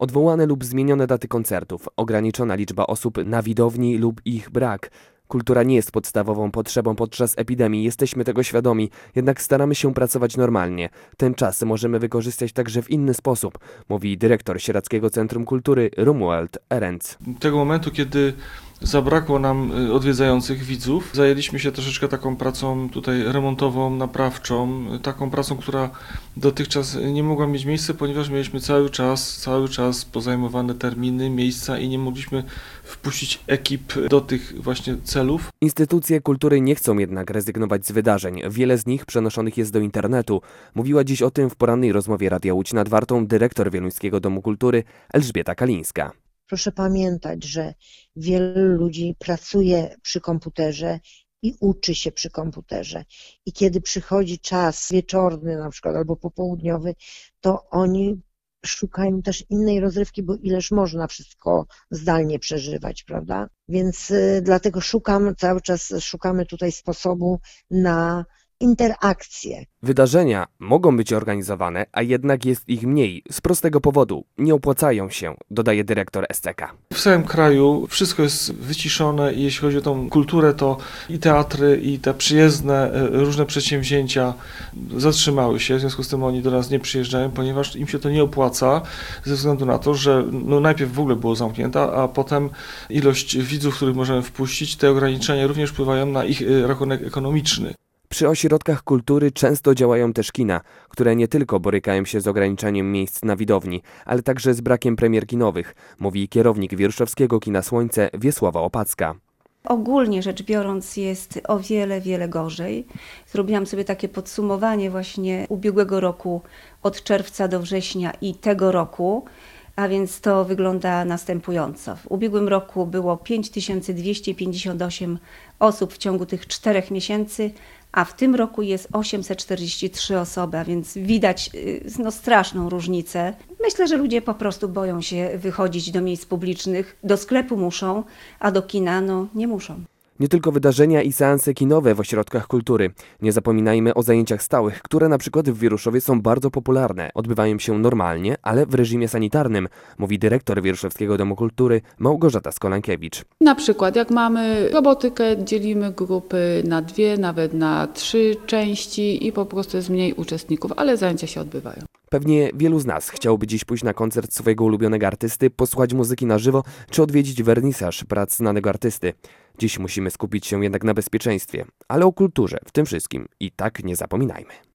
Odwołane lub zmienione daty koncertów, ograniczona liczba osób na widowni lub ich brak. Kultura nie jest podstawową potrzebą podczas epidemii, jesteśmy tego świadomi, jednak staramy się pracować normalnie. Ten czas możemy wykorzystać także w inny sposób, mówi dyrektor Sieradzkiego Centrum Kultury Romuald Erenc. Tego momentu, kiedy zabrakło nam odwiedzających widzów, zajęliśmy się troszeczkę taką pracą tutaj remontową, naprawczą, taką pracą, która dotychczas nie mogła mieć miejsca, ponieważ mieliśmy cały czas pozajmowane terminy, miejsca i nie mogliśmy wpuścić ekip do tych właśnie celów. Instytucje kultury nie chcą jednak rezygnować z wydarzeń. Wiele z nich przenoszonych jest do internetu. Mówiła dziś o tym w porannej rozmowie Radia Łódź nad Wartą dyrektor Wieluńskiego Domu Kultury Elżbieta Kalińska. Proszę pamiętać, że wielu ludzi pracuje przy komputerze i uczy się przy komputerze. I kiedy przychodzi czas wieczorny na przykład albo popołudniowy, to oni szukają też innej rozrywki, bo ileż można wszystko zdalnie przeżywać, prawda? Więc dlatego cały czas szukamy tutaj sposobu na interakcje. Wydarzenia mogą być organizowane, a jednak jest ich mniej. Z prostego powodu nie opłacają się, dodaje dyrektor SCK. W całym kraju wszystko jest wyciszone i jeśli chodzi o tą kulturę, to i teatry, i te przyjezdne różne przedsięwzięcia zatrzymały się, w związku z tym oni do nas nie przyjeżdżają, ponieważ im się to nie opłaca ze względu na to, że najpierw w ogóle było zamknięte, a potem ilość widzów, których możemy wpuścić, te ograniczenia również wpływają na ich rachunek ekonomiczny. Przy ośrodkach kultury często działają też kina, które nie tylko borykają się z ograniczeniem miejsc na widowni, ale także z brakiem premier kinowych, mówi kierownik Wieruszowskiego Kina Słońce Wiesława Opacka. Ogólnie rzecz biorąc jest o wiele gorzej. Zrobiłam sobie takie podsumowanie właśnie ubiegłego roku od czerwca do września i tego roku, a więc to wygląda następująco. W ubiegłym roku było 5258 osób w ciągu tych 4 miesięcy, a w tym roku jest 843 osoby, a więc widać straszną różnicę. Myślę, że ludzie po prostu boją się wychodzić do miejsc publicznych, do sklepu muszą, a do kina nie muszą. Nie tylko wydarzenia i seanse kinowe w ośrodkach kultury. Nie zapominajmy o zajęciach stałych, które na przykład w Wieruszowie są bardzo popularne. Odbywają się normalnie, ale w reżimie sanitarnym, mówi dyrektor Wieruszowskiego Domu Kultury Małgorzata Skolankiewicz. Na przykład jak mamy robotykę, dzielimy grupy na 2, nawet na 3 części i po prostu jest mniej uczestników, ale zajęcia się odbywają. Pewnie wielu z nas chciałoby dziś pójść na koncert swojego ulubionego artysty, posłuchać muzyki na żywo czy odwiedzić wernisaż prac znanego artysty. Dziś musimy skupić się jednak na bezpieczeństwie, ale o kulturze w tym wszystkim i tak nie zapominajmy.